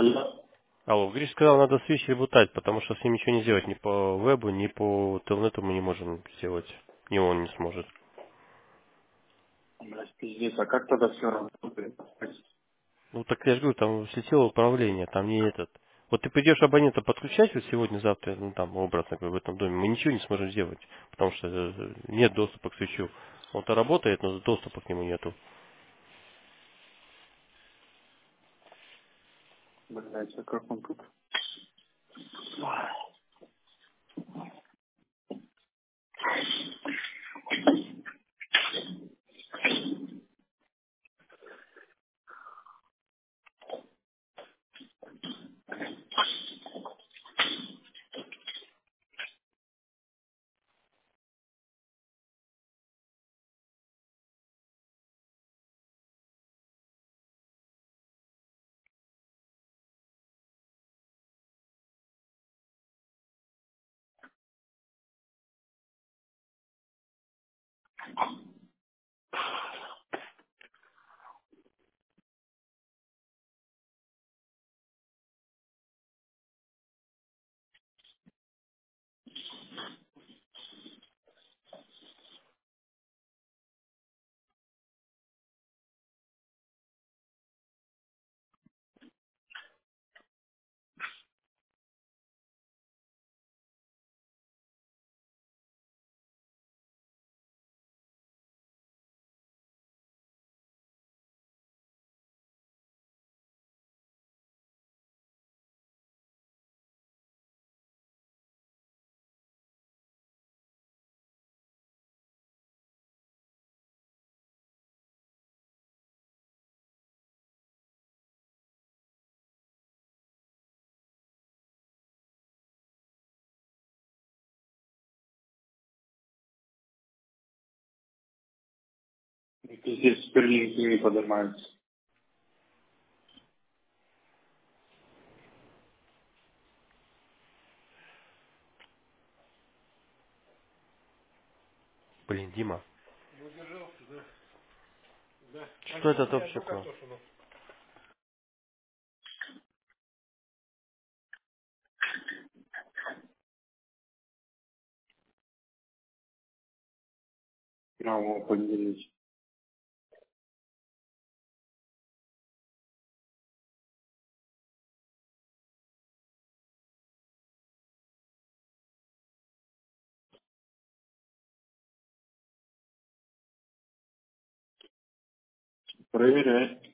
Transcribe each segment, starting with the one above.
Алло. Алло, Гриш сказал, надо свич ребутать, потому что с ним ничего не сделать, ни по вебу, ни по телнету мы не можем сделать. Ни он не сможет. Блядь, пиздец, а как тогда все работает? Ну так я же говорю, там слетело управление, там не этот. Вот ты придешь абонента подключать вот сегодня-завтра, ну там обратно как бы в этом доме, мы ничего не сможем сделать, потому что нет доступа к свечу. Он-то работает, но доступа к нему нету. Блядь, а как он тут? Пиздец, сперлинги не поднимаются. Блин, Дима, что это вообще? Прямо поделись. Проверяй.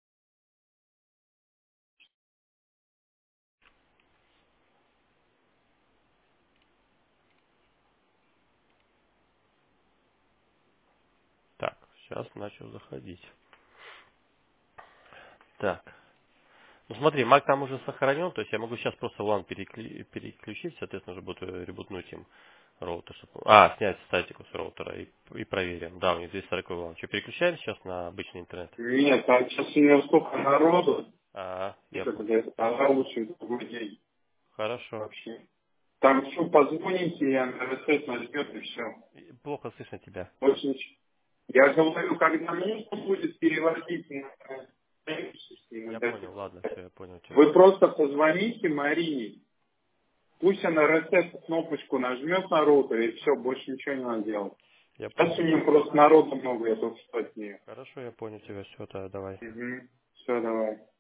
Так, сейчас начал заходить. Так. Ну смотри, Mac там уже сохранен, то есть я могу сейчас просто LAN переключить, соответственно, уже буду ребутнуть им роутер. Снять статику с роутера и проверим. Да, у них 240 LAN. Что, переключаем сейчас на обычный интернет? Нет, там сейчас у него столько народу, Я как понял. бы это лучше другой день Хорошо. вообще. Там все позвоните, и НРС нажмет, и все. Плохо слышно тебя. Больше ничего. Я говорю, когда нужно будет переводить на Я систему, понял, ладно, все, я понял тебя. вы просто позвоните Марине. Пусть она ресет кнопочку нажмет на роутер, и все, больше ничего не надо делать. Я Сейчас у понял. нее просто народу много, я только что от нее. Хорошо, я понял тебя, все, тогда давай. Угу. Все, давай.